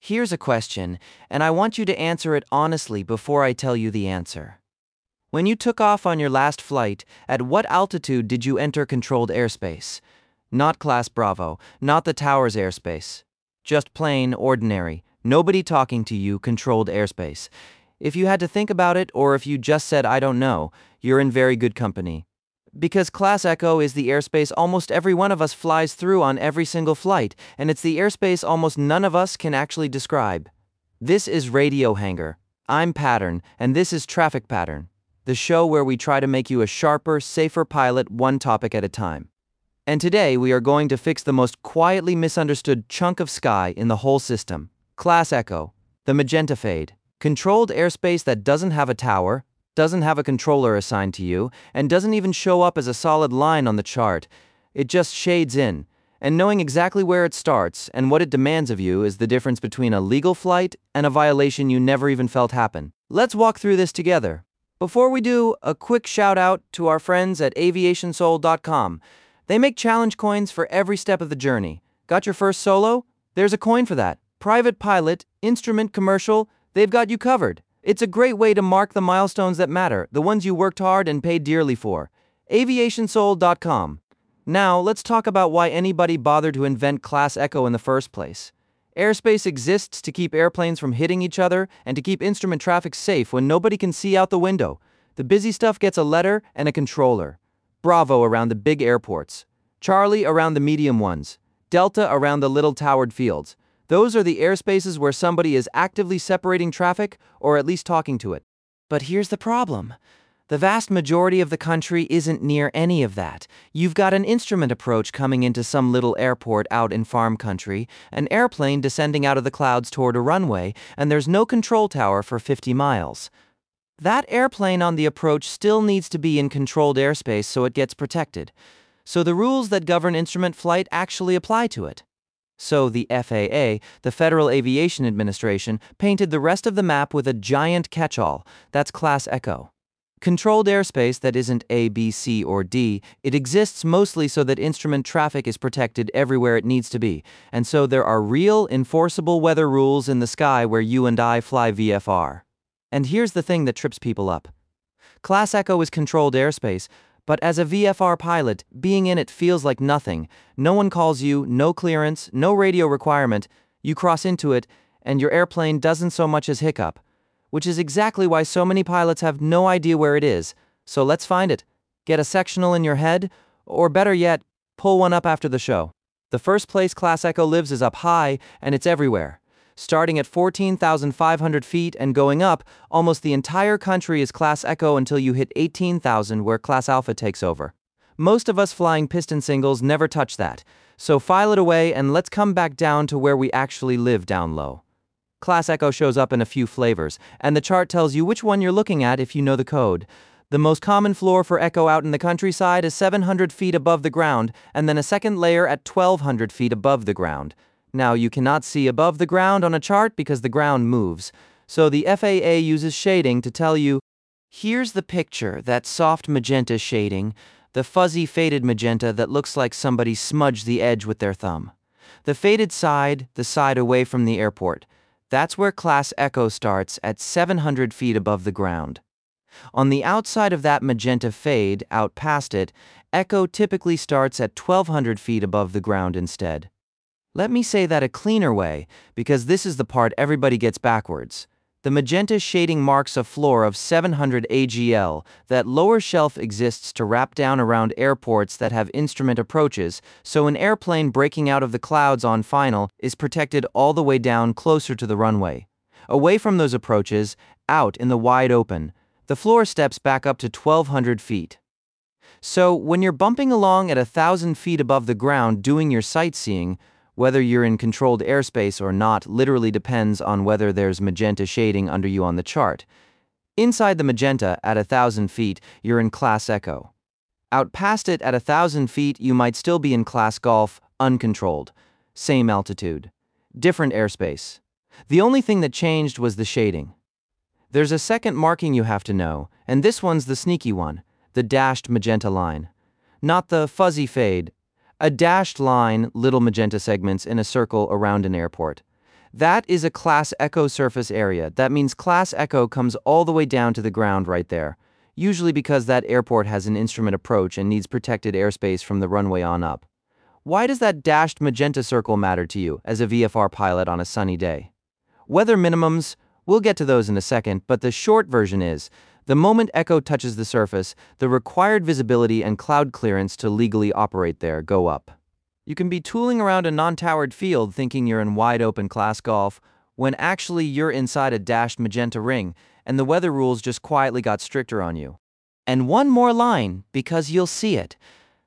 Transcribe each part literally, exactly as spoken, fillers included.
Here's a question, and I want you to answer it honestly before I tell you the answer. When you took off on your last flight, at what altitude did you enter controlled airspace? Not Class Bravo, not the tower's airspace. Just plain, ordinary, nobody talking to you, controlled airspace. If you had to think about it, or if you just said I don't know, you're in very good company. Because Class Echo is the airspace almost every one of us flies through on every single flight, and it's the airspace almost none of us can actually describe. This is Radio Hangar. I'm Pattern, and this is Traffic Pattern, the show where we try to make you a sharper, safer pilot one topic at a time. And today we are going to fix the most quietly misunderstood chunk of sky in the whole system, Class Echo, the magenta fade. Controlled airspace that doesn't have a tower, doesn't have a controller assigned to you, and doesn't even show up as a solid line on the chart. It just shades in, and knowing exactly where it starts and what it demands of you is the difference between a legal flight and a violation you never even felt happen. Let's walk through this together. Before we do, a quick shout out to our friends at aviation soul dot com. They make challenge coins for every step of the journey. Got your first solo? There's a coin for that. Private pilot, instrument, commercial, they've got you covered. It's a great way to mark the milestones that matter, the ones you worked hard and paid dearly for. aviation soul dot com. Now, let's talk about why anybody bothered to invent Class Echo in the first place. Airspace exists to keep airplanes from hitting each other and to keep instrument traffic safe when nobody can see out the window. The busy stuff gets a letter and a controller. Bravo around the big airports. Charlie around the medium ones. Delta around the little towered fields. Those are the airspaces where somebody is actively separating traffic, or at least talking to it. But here's the problem. The vast majority of the country isn't near any of that. You've got an instrument approach coming into some little airport out in farm country, an airplane descending out of the clouds toward a runway, and there's no control tower for fifty miles. That airplane on the approach still needs to be in controlled airspace so it gets protected. So the rules that govern instrument flight actually apply to it. So the F A A, the Federal Aviation Administration, painted the rest of the map with a giant catch-all. That's Class Echo. Controlled airspace that isn't A, B, C, or D, it exists mostly so that instrument traffic is protected everywhere it needs to be. And so there are real, enforceable weather rules in the sky where you and I fly V F R. And here's the thing that trips people up. Class Echo is controlled airspace, but as a V F R pilot, being in it feels like nothing. No one calls you, no clearance, no radio requirement. You cross into it, and your airplane doesn't so much as hiccup. Which is exactly why so many pilots have no idea where it is. So let's find it. Get a sectional in your head, or better yet, pull one up after the show. The first place Class Echo lives is up high, and it's everywhere. Starting at fourteen thousand five hundred feet and going up, almost the entire country is Class Echo until you hit eighteen thousand, where Class Alpha takes over. Most of us flying piston singles never touch that, so file it away and let's come back down to where we actually live down low. Class Echo shows up in a few flavors, and the chart tells you which one you're looking at if you know the code. The most common floor for Echo out in the countryside is seven hundred feet above the ground, and then a second layer at twelve hundred feet above the ground. Now, you cannot see above the ground on a chart because the ground moves, so the F A A uses shading to tell you, here's the picture, that soft magenta shading, the fuzzy faded magenta that looks like somebody smudged the edge with their thumb. The faded side, the side away from the airport, that's where Class Echo starts at seven hundred feet above the ground. On the outside of that magenta fade, out past it, Echo typically starts at twelve hundred feet above the ground instead. Let me say that a cleaner way, because this is the part everybody gets backwards. The magenta shading marks a floor of seven hundred A G L. That lower shelf exists to wrap down around airports that have instrument approaches, so an airplane breaking out of the clouds on final is protected all the way down closer to the runway. Away from those approaches, out in the wide open, the floor steps back up to twelve hundred feet. So when you're bumping along at one thousand feet above the ground doing your sightseeing, whether you're in controlled airspace or not literally depends on whether there's magenta shading under you on the chart. Inside the magenta, at one thousand feet, you're in Class Echo. Out past it at one thousand feet, you might still be in Class Golf, uncontrolled. Same altitude. Different airspace. The only thing that changed was the shading. There's a second marking you have to know, and this one's the sneaky one, the dashed magenta line. Not the fuzzy fade. A dashed line, little magenta segments in a circle around an airport. That is a Class Echo surface area. That means Class Echo comes all the way down to the ground right there, usually because that airport has an instrument approach and needs protected airspace from the runway on up. Why does that dashed magenta circle matter to you as a V F R pilot on a sunny day? Weather minimums, we'll get to those in a second, but the short version is, the moment Echo touches the surface, the required visibility and cloud clearance to legally operate there go up. You can be tooling around a non-towered field thinking you're in wide-open class golf, when actually you're inside a dashed magenta ring, and the weather rules just quietly got stricter on you. And one more line, because you'll see it.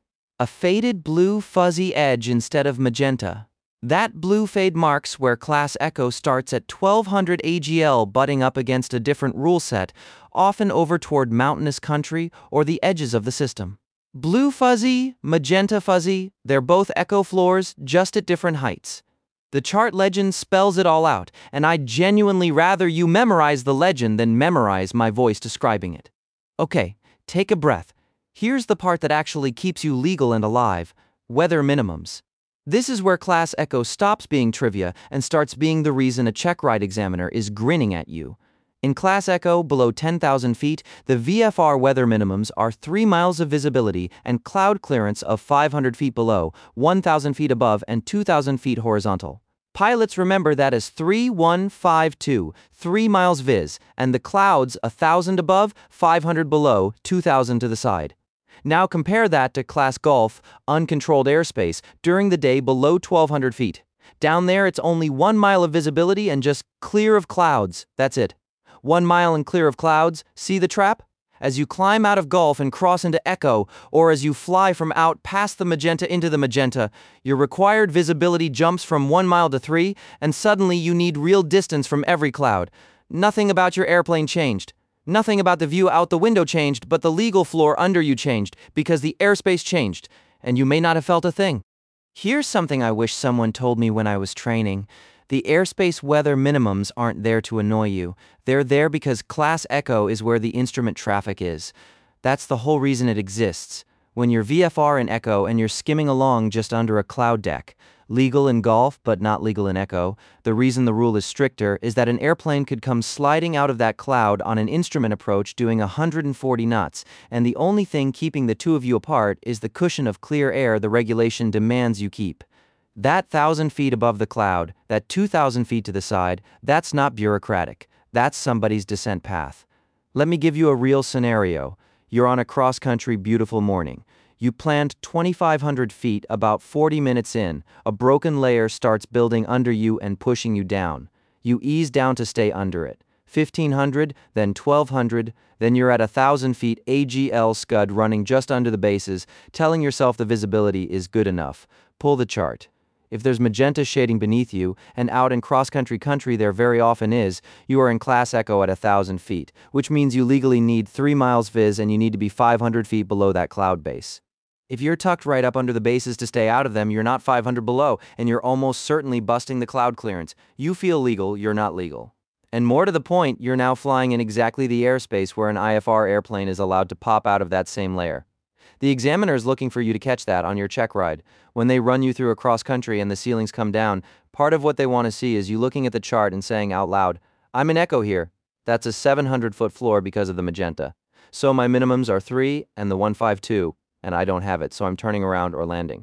A faded blue fuzzy edge instead of magenta. That blue fade marks where Class Echo starts at twelve hundred A G L butting up against a different rule set, often over toward mountainous country or the edges of the system. Blue fuzzy, magenta fuzzy, they're both Echo floors, just at different heights. The chart legend spells it all out, and I'd genuinely rather you memorize the legend than memorize my voice describing it. Okay, take a breath. Here's the part that actually keeps you legal and alive: weather minimums. This is where Class Echo stops being trivia and starts being the reason a check ride examiner is grinning at you. In Class Echo, below ten thousand feet, the V F R weather minimums are three miles of visibility and cloud clearance of five hundred feet below, one thousand feet above, and two thousand feet horizontal. Pilots remember that as three one five two, three miles viz, and the clouds one thousand above, five hundred below, two thousand to the side. Now compare that to Class Golf, uncontrolled airspace, during the day below twelve hundred feet. Down there it's only one mile of visibility and just clear of clouds, that's it. One mile and clear of clouds, see the trap? As you climb out of Golf and cross into Echo, or as you fly from out past the magenta into the magenta, your required visibility jumps from one mile to three, and suddenly you need real distance from every cloud. Nothing about your airplane changed. Nothing about the view out the window changed, but the legal floor under you changed, because the airspace changed, and you may not have felt a thing. Here's something I wish someone told me when I was training. The airspace weather minimums aren't there to annoy you. They're there because Class Echo is where the instrument traffic is. That's the whole reason it exists. When you're V F R in Echo and you're skimming along just under a cloud deck, legal in Golf but not legal in Echo, the reason the rule is stricter is that an airplane could come sliding out of that cloud on an instrument approach doing one hundred forty knots, and the only thing keeping the two of you apart is the cushion of clear air the regulation demands you keep. That one thousand feet above the cloud, that two thousand feet to the side, that's not bureaucratic. That's somebody's descent path. Let me give you a real scenario. You're on a cross-country beautiful morning. You planned twenty-five hundred feet about forty minutes in. A broken layer starts building under you and pushing you down. You ease down to stay under it. fifteen hundred, then twelve hundred, then you're at one thousand feet A G L scud running just under the bases, telling yourself the visibility is good enough. Pull the chart. If there's magenta shading beneath you, and out in cross-country country there very often is, you are in Class Echo at one thousand feet, which means you legally need three miles viz and you need to be five hundred feet below that cloud base. If you're tucked right up under the bases to stay out of them, you're not five hundred below, and you're almost certainly busting the cloud clearance. You feel legal, you're not legal. And more to the point, you're now flying in exactly the airspace where an I F R airplane is allowed to pop out of that same layer. The examiner is looking for you to catch that on your check ride. When they run you through a cross-country and the ceilings come down, part of what they want to see is you looking at the chart and saying out loud, "I'm in Echo here. That's a seven hundred foot floor because of the magenta. So my minimums are three and the one fifty-two, and I don't have it, so I'm turning around or landing."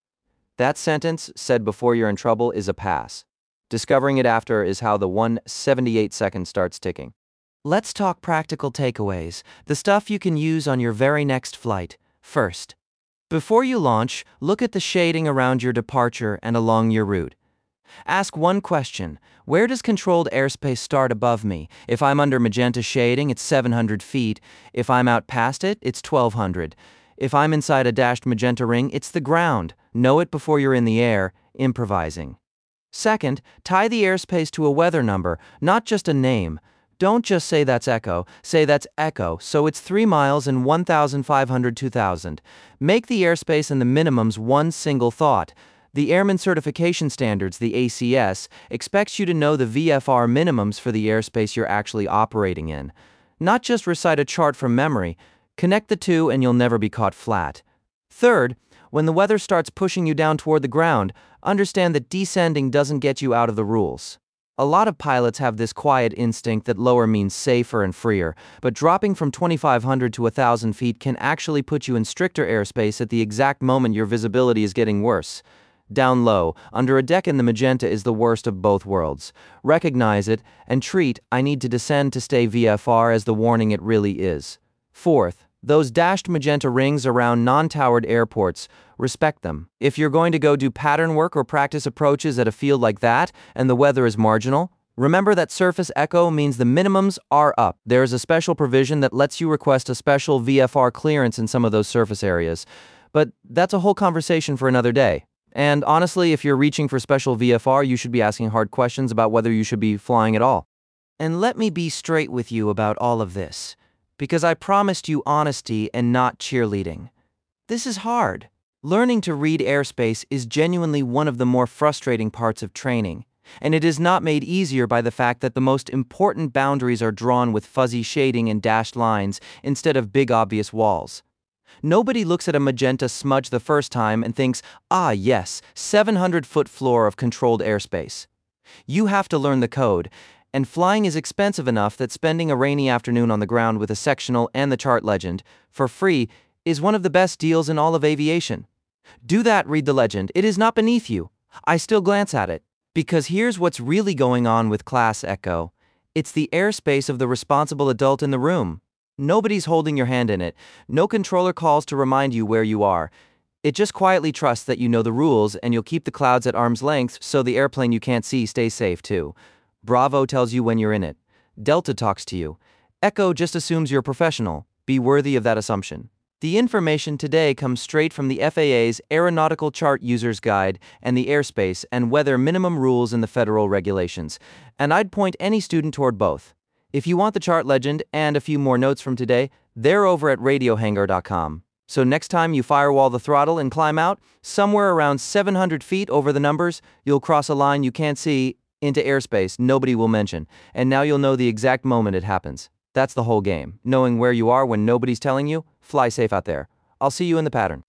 That sentence, said before you're in trouble, is a pass. Discovering it after is how the one seventy-eight seconds starts ticking. Let's talk practical takeaways, the stuff you can use on your very next flight. First, before you launch, look at the shading around your departure and along your route. Ask one question: where does controlled airspace start above me? If I'm under magenta shading, it's seven hundred feet. If I'm out past it, it's twelve hundred. If I'm inside a dashed magenta ring, it's the ground. Know it before you're in the air, improvising. Second, tie the airspace to a weather number, not just a name. Don't just say that's Echo, say that's Echo, so it's three miles and one thousand five hundred, two thousand. Make the airspace and the minimums one single thought. The Airman Certification Standards, the A C S, expects you to know the V F R minimums for the airspace you're actually operating in. Not just recite a chart from memory. Connect the two and you'll never be caught flat. Third, when the weather starts pushing you down toward the ground, understand that descending doesn't get you out of the rules. A lot of pilots have this quiet instinct that lower means safer and freer, but dropping from twenty-five hundred to one thousand feet can actually put you in stricter airspace at the exact moment your visibility is getting worse. Down low, under a deck in the magenta is the worst of both worlds. Recognize it, and treat "I need to descend to stay V F R" as the warning it really is. Fourth, those dashed magenta rings around non-towered airports, respect them. If you're going to go do pattern work or practice approaches at a field like that, and the weather is marginal, remember that surface echo means the minimums are up. There is a special provision that lets you request a special V F R clearance in some of those surface areas. But that's a whole conversation for another day. And honestly, if you're reaching for special V F R, you should be asking hard questions about whether you should be flying at all. And let me be straight with you about all of this, because I promised you honesty and not cheerleading. This is hard. Learning to read airspace is genuinely one of the more frustrating parts of training, and it is not made easier by the fact that the most important boundaries are drawn with fuzzy shading and dashed lines instead of big obvious walls. Nobody looks at a magenta smudge the first time and thinks, ah yes, seven hundred foot floor of controlled airspace. You have to learn the code, and flying is expensive enough that spending a rainy afternoon on the ground with a sectional and the chart legend, for free, is one of the best deals in all of aviation. Do that, read the legend, it is not beneath you. I still glance at it, because here's what's really going on with Class Echo. It's the airspace of the responsible adult in the room. Nobody's holding your hand in it, no controller calls to remind you where you are. It just quietly trusts that you know the rules and you'll keep the clouds at arm's length so the airplane you can't see stays safe too. Bravo tells you when you're in it. Delta talks to you. Echo just assumes you're professional. Be worthy of that assumption. The information today comes straight from the F A A's Aeronautical Chart User's Guide and the Airspace and Weather Minimum Rules in the federal regulations, and I'd point any student toward both. If you want the chart legend and a few more notes from today, they're over at radio hangar dot com. So next time you firewall the throttle and climb out, somewhere around seven hundred feet over the numbers, you'll cross a line you can't see into airspace nobody will mention, and now you'll know the exact moment it happens. That's the whole game. Knowing where you are when nobody's telling you, fly safe out there. I'll see you in the pattern.